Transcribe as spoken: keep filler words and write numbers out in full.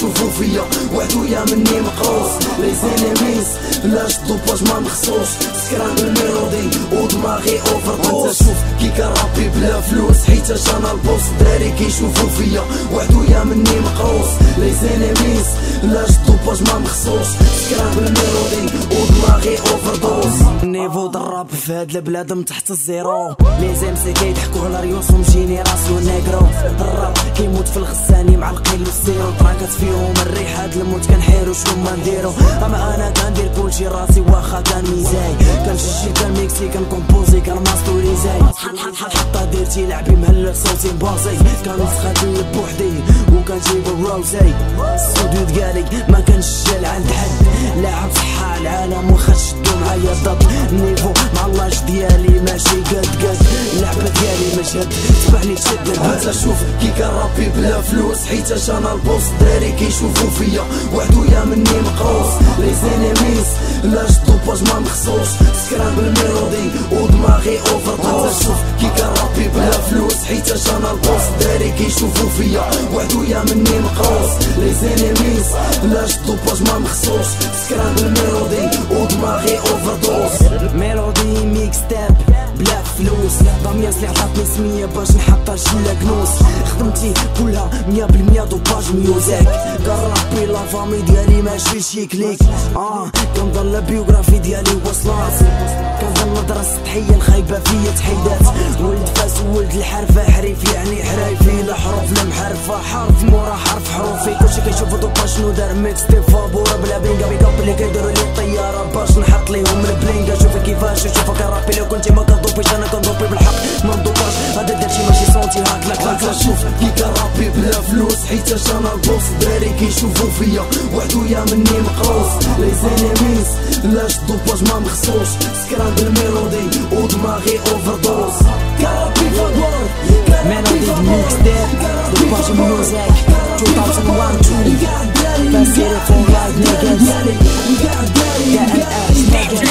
كيشوفو فيا وحدو يا مني مقروص لي زينيميز لا الدوباج ما مخصوص سكران بالميلودي ودماغي اوفر دوز شوف كي كنرابي بلا فلوس حيتاش انا البوس دراري كيشوفو فيا وحدو يا مني مقروص لي زينيميز لا الدوباج ما مخصوص سكران بالميلودي ودماغي اوفر دوز النيفو ضرب في هاد البلاد من تحت الزيرو لي زيمسي كيضحكوا على ريوسهم جينيراسيون نيغرو الراب كيموت في الغساني مع القيل والسيرو طراكات فيهم الريحة د الموت كنحيرو شنو ما نديرو اما انا كندير كلشي راسي واخا كان ميزاي كنشجي كنميكسي كنكومبوزي كنماستوريزاي حط حط حط حطا ديرتي لعبي مهلك صوتي مبازي كنسخد نلب بوحدي وكنجيب الروزي السودو ديالي ما كنشجل عند حد لاعب صحة العالم واخا تشدو معايا ضد النيفو مع اللاج ديالي ماشي قد قد اللعبة ديالي مشهد تبعني تشد هذا شوف كي كنرابي بلا فلوس حيتاش انا البوس دراري كيشوفو فيا وحدو يا مني مقروص لي زينيميز لا الدوباج ما مخصوص سكران بالميلودي ودماغي اوفر دوز شوف كي كنرابي بلا فلوس حيتاش انا البوس دراري كيشوفو فيا وحدو يا مني مقروص لي زينيميز لا الدوباج ما مخصوص سكران بالميلودي ودماغي اوفر دوز ميلودي ميكس تاب بلا فلوس ضمياس لي عطاتني سمية باش نحطها شلا كنوس خدمتي كلها مية بالمية دوباج ميوزيك كنرابي لا فامي ديالي ماشي شي كليك اه كنظل البيوغرافي ديالي وصلات كنظل نضرس تحية الخايبة فيا تحيدات ولد فاس ولد الحرفة حريف يعني حرايفي لا حروف المحرفة حرف مورا حرف حروفي كلشي كيشوفو دوباج شنو دار ميكس تي فابورا بلا بينكا ميكاب اللي كيديرو لي الطيارة باش نحط ليهم البلينكا شوفي كيفاش شوفو كنرابي لو كنتي ما كنضوبيش انا كنضوبي بالحق ما ندوباش هذا درتي ماشي صوتي هاك لا هاكا شوف كي كنرابي بلا فلوس حيتاش انا البوس دراري كيشوفو فيا وحدو يا مني مقروص لي زينيميز لا الدوباج ما مخصوص سكران بالميلودي ودماغي اوفر دوز كنرابي فادور ميلودي ميكس تاب دوباج ميوزيك ألفين وواحد اثنين باسيري فور لايف نيجز يا ان اس